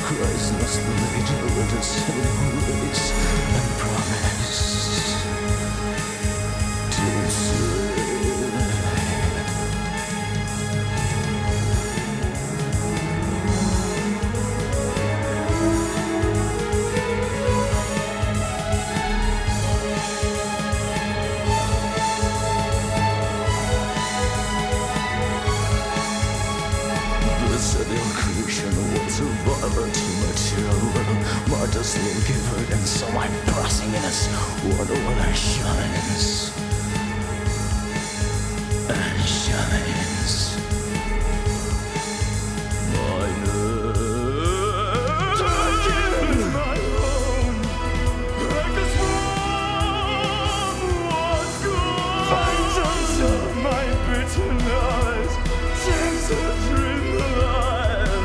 Christless later with a same grace and promise to say. Was a violent material, modestly given, and so I'm pressing in as one that shines and shines. My own, like a swan was gone. Vengeance of my bitterness, takes a dream alive.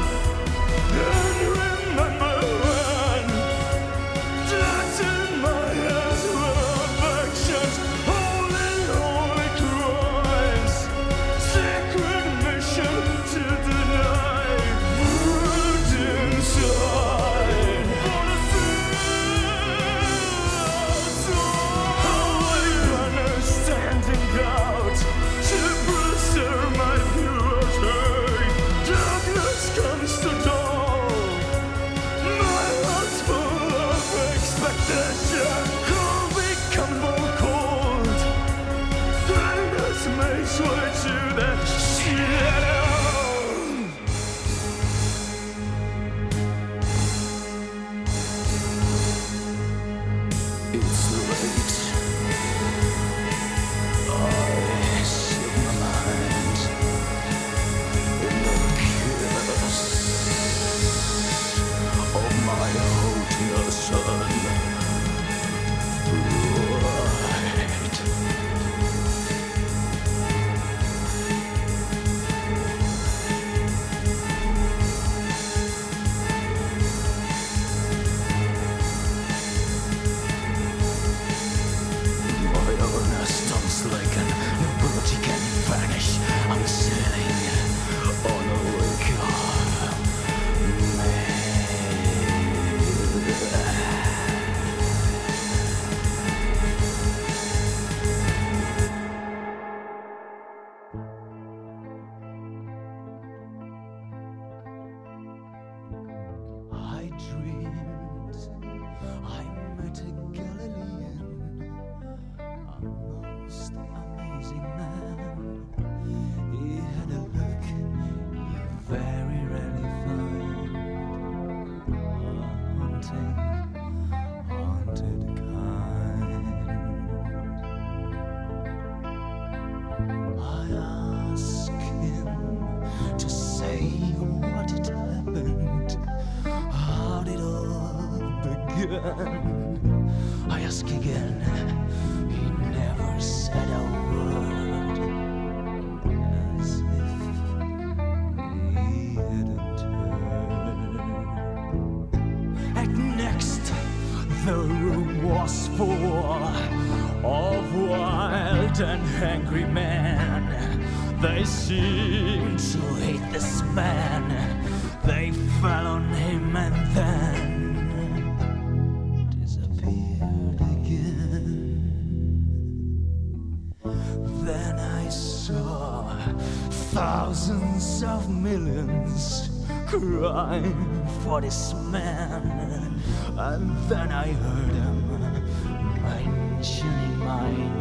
I ask again, he never said a word, as if he hadn't heard. And next, the room was full of wild and angry men. They seemed to hate this man. They fell on him and then thousands of millions crying for this man, and then I heard him mentioning my